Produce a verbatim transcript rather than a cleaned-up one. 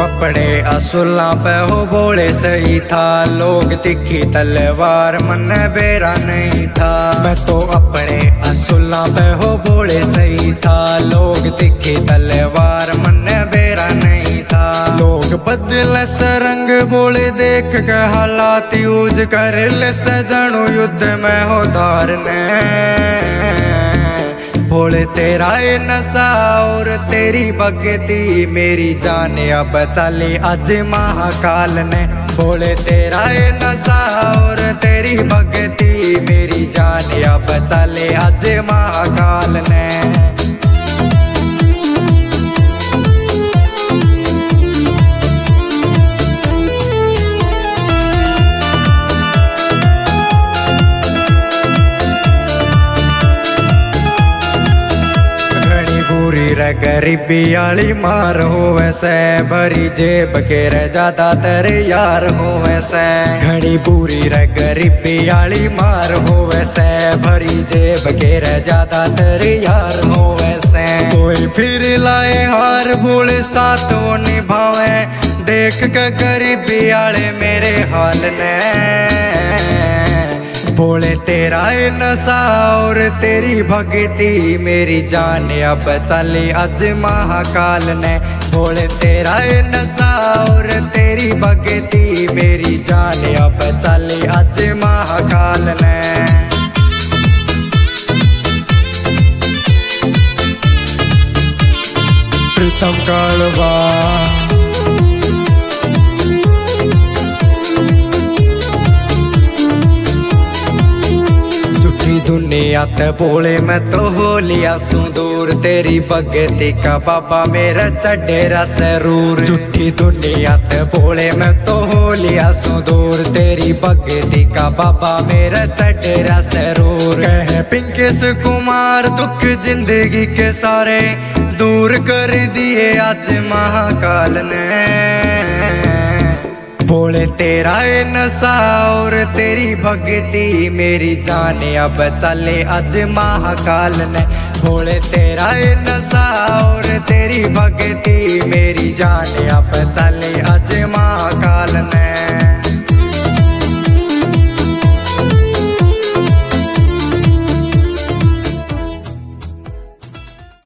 अपने असुला पे हो बोले सही था, लोग तिखी तलवार मन बेरा नहीं था। मैं तो अपने असुला पे हो बोले सही था, लोग तिखी तलवार मन बेरा नहीं था। लोग बदले से रंग बोले देख के हालात यूज कर ले सजणु युद्ध में हो धारने। भोले तेरा ये नशा और तेरी भक्ति मेरी जान अब चली आज महाकाल ने। भोले तेरा ये नशा और तेरी भक्ति मेरी जान अब चले आज महाकाल ने। पूरी रे गरीबी आली मार होवे से, भरी जेब के रे ज्यादा तेरे यार होवे से। घड़ी पूरी रे गरीबी आली मार होवे से, भरी जेब के रे ज्यादा तेरे यार होवे से। कोई फिर लाए हार भूले साथ वो निभावे, देख के गरीबी आले मेरे हाल ने। भोले तेरा ये नशा और तेरी भक्ति मेरी जान अब चली आज महाकाल ने। भोले तेरा ये नशा और तेरी भक्ति मेरी जान अब चली आज महाकाल ने। प्रीतम कालवा दुनिया ते बोले मैं तो हो लिया सुदूर, तेरी भगती का बाबा मेरा चढ़ेरा सरूर। झूठी दुनिया ते बोले मैं तो हो लिया सुदूर, तेरी भगती का बाबा मेरा चढ़ेरा सरूर। कहे पिंकेश कुमार दुख जिंदगी के सारे दूर कर दिए आज महाकाल ने। भोले तेरा ये नशा और तेरी भक्ति मेरी जान अब चले आज महाकाल ने। भोले तेरा ये नशा और तेरी भक्ति मेरी जान अब चले आज